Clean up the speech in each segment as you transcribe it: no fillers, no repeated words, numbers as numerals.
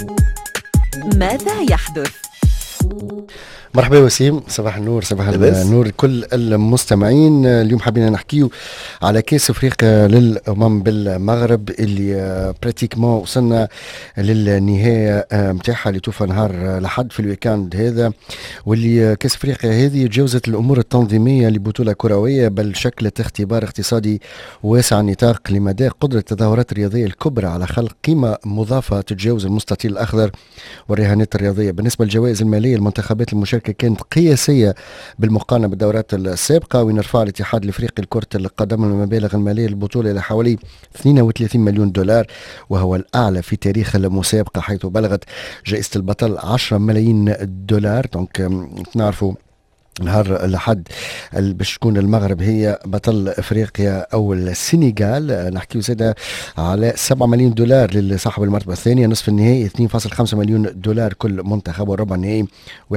ماذا يحدث؟ مرحبا وسيم، صباح النور. صباح النور كل المستمعين. اليوم حبينا نحكيو على كاس افريقيا للامم بالمغرب اللي براتيكمون وصلنا للنهايه متاعها اللي توفى نهار لحد في الويكاند هذا، واللي كاس افريقيا هذه تجاوزت الامور التنظيميه لبطوله كرويه، بل شكلت اختبار اقتصادي واسع النطاق لمدى قدره التظاهرات الرياضيه الكبرى على خلق قيمه مضافه تتجاوز المستطيل الاخضر والرهانات الرياضيه. بالنسبه للجوائز الماليه المنتخبات المشاركه كانت قياسيه بالمقارنه بالدورات السابقه، وين رفع الاتحاد الافريقي لكره القدم المبالغ الماليه للبطوله الى حوالي 32 مليون دولار، وهو الاعلى في تاريخ المسابقه، حيث بلغت جائزه البطل 10 ملايين دولار. دونك نعرفوا نهار الأحد باش تكون المغرب هي بطل افريقيا او السنغال. نحكيو زاده على 7 مليون دولار لصاحب المرتبه الثانيه، نصف النهائي 2.5 مليون دولار كل منتخب، والربع النهائي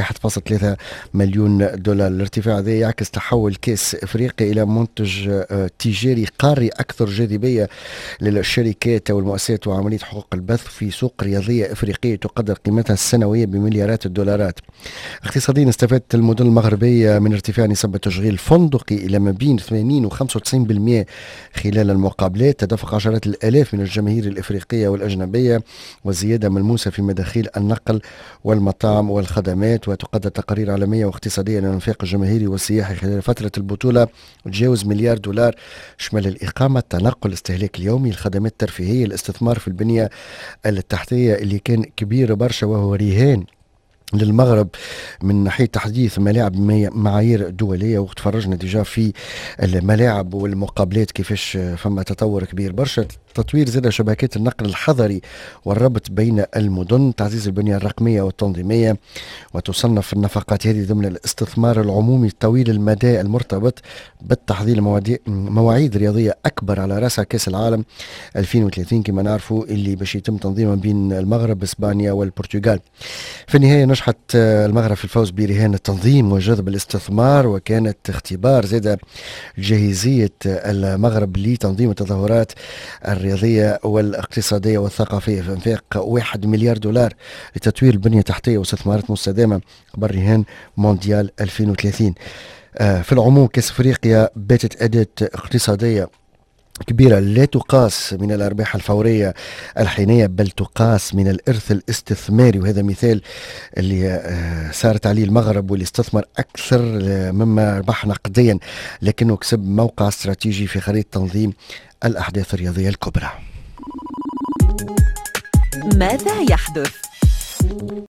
1.3 مليون دولار. الارتفاع هذا يعكس تحول كاس افريقيا الى منتج تجاري قاري اكثر جاذبيه للشركات والمؤسسات وعمليه حقوق البث في سوق رياضيه افريقيه تقدر قيمتها السنويه بمليارات الدولارات. اقتصاديا استفادت المدن المغربيه من ارتفاع نسب التشغيل الفندقي إلى ما بين 80 و 95% خلال المقابلات. تدفق عشرات الآلاف من الجماهير الإفريقية والأجنبية، وزيادة ملموسة في مداخيل النقل والمطاعم والخدمات. وتقدر تقارير عالمية واقتصادية أن الانفاق الجماهيري والسياحي خلال فترة البطولة تجاوز مليار دولار، شمل الإقامة، التنقل، الاستهلاك اليومي، الخدمات الترفيهية، الاستثمار في البنية التحتية اللي كان كبير برشا، وهو رهان للمغرب من ناحية تحديث ملاعب معايير دولية. وتفرجنا ديجا في الملاعب والمقابلات كيفاش فما تطور كبير برشا. تطوير زاد شبكات النقل الحضري والربط بين المدن، تعزيز البنية الرقمية والتنظيمية، وتصنف النفقات هذه ضمن الاستثمار العمومي طويل المدى المرتبط بالتحضير مواعيد رياضية أكبر، على رأسها كأس العالم 2030 كما نعرفوا، اللي باش يتم تنظيمها بين المغرب، إسبانيا والبرتغال. في النهاية نجحت المغرب في الفوز برهان التنظيم وجذب الاستثمار، وكانت اختبار زاد جاهزية المغرب لتنظيم التظاهرات الرياضية والاقتصادية والثقافية في انفاق 1 مليار دولار لتطوير البنية التحتية واستثمارات مستدامة قبل رهان مونديال 2030. في العموم كأس افريقيا باتت أداة اقتصادية كبيرة لا تقاس من الأرباح الفورية الحينية، بل تقاس من الإرث الاستثماري، وهذا مثال اللي سارت عليه المغرب، واللي استثمر أكثر مما ربح نقديا، لكنه كسب موقع استراتيجي في خريطة تنظيم الأحداث الرياضية الكبرى. ماذا يحدث؟